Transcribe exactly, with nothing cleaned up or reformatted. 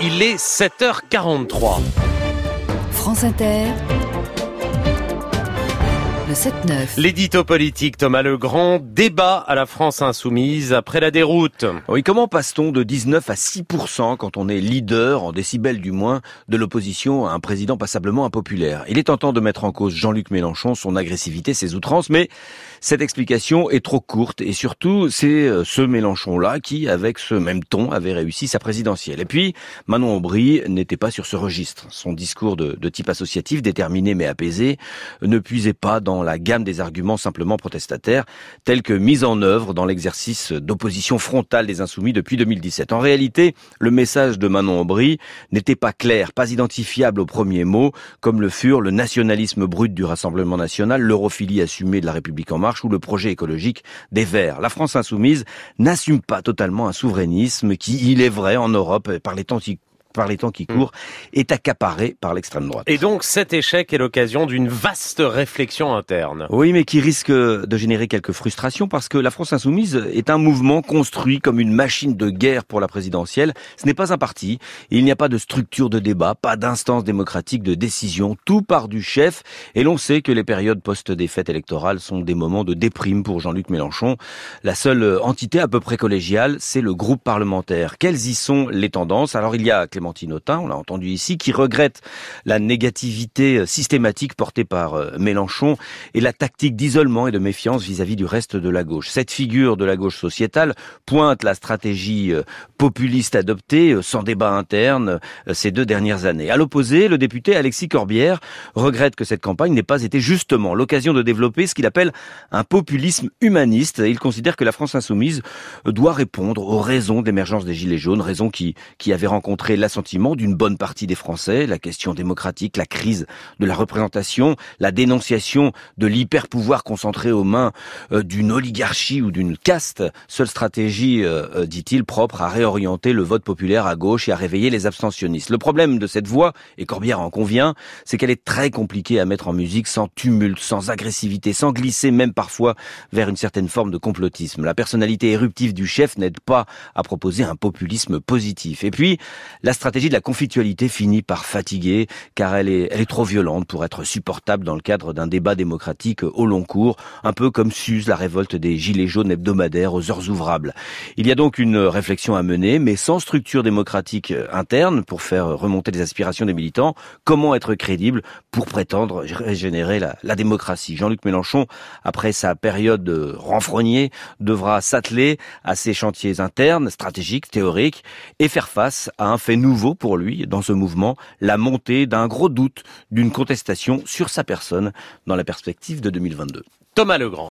Il est sept heures quarante-trois. France Inter, le sept neuf. L'édito politique Thomas Legrand, débat à la France insoumise après la déroute. Oui, comment passe-t-on de dix-neuf à six pour cent quand on est leader, en décibels du moins, de l'opposition à un président passablement impopulaire? Il est tentant de mettre en cause Jean-Luc Mélenchon, son agressivité, ses outrances, mais cette explication est trop courte et surtout, c'est ce Mélenchon-là qui, avec ce même ton, avait réussi sa présidentielle. Et puis, Manon Aubry n'était pas sur ce registre. Son discours de, de type associatif, déterminé mais apaisé, ne puisait pas dans la gamme des arguments simplement protestataires, tels que mis en œuvre dans l'exercice d'opposition frontale des Insoumis depuis deux mille dix-sept. En réalité, le message de Manon Aubry n'était pas clair, pas identifiable au premier mot, comme le furent le nationalisme brut du Rassemblement national, l'europhilie assumée de la République en marche ou le projet écologique des Verts. La France insoumise n'assume pas totalement un souverainisme qui, il est vrai, en Europe, par les temps qui par les temps qui courent, est accaparé par l'extrême droite. Et donc cet échec est l'occasion d'une vaste réflexion interne. Oui, mais qui risque de générer quelques frustrations parce que la France insoumise est un mouvement construit comme une machine de guerre pour la présidentielle. Ce n'est pas un parti, il n'y a pas de structure de débat, pas d'instance démocratique de décision, tout part du chef et l'on sait que les périodes post-défaite électorale sont des moments de déprime pour Jean-Luc Mélenchon. La seule entité à peu près collégiale, c'est le groupe parlementaire. Quelles y sont les tendances? Alors il y a Clémentine Autain, on l'a entendu ici, qui regrette la négativité systématique portée par Mélenchon et la tactique d'isolement et de méfiance vis-à-vis du reste de la gauche. Cette figure de la gauche sociétale pointe la stratégie populiste adoptée sans débat interne ces deux dernières années. À l'opposé, le député Alexis Corbière regrette que cette campagne n'ait pas été justement l'occasion de développer ce qu'il appelle un populisme humaniste. Il considère que la France insoumise doit répondre aux raisons de l'émergence des Gilets jaunes, raisons qui, qui avaient rencontré la sentiment d'une bonne partie des Français, la question démocratique, la crise de la représentation, la dénonciation de l'hyper-pouvoir concentré aux mains euh, d'une oligarchie ou d'une caste, seule stratégie, euh, dit-il, propre à réorienter le vote populaire à gauche et à réveiller les abstentionnistes. Le problème de cette voix, et Corbière en convient, c'est qu'elle est très compliquée à mettre en musique sans tumulte, sans agressivité, sans glisser même parfois vers une certaine forme de complotisme. La personnalité éruptive du chef n'aide pas à proposer un populisme positif. Et puis, la stratégie de la conflictualité finit par fatiguer, car elle est, elle est trop violente pour être supportable dans le cadre d'un débat démocratique au long cours, un peu comme s'use la révolte des gilets jaunes hebdomadaires aux heures ouvrables. Il y a donc une réflexion à mener, mais sans structure démocratique interne pour faire remonter les aspirations des militants. Comment être crédible pour prétendre régénérer la, la démocratie? Jean-Luc Mélenchon, après sa période renfrognée, devra s'atteler à ses chantiers internes, stratégiques, théoriques, et faire face à un fait nouveau pour lui dans ce mouvement, la montée d'un gros doute, d'une contestation sur sa personne dans la perspective de deux mille vingt-deux. Thomas Legrand.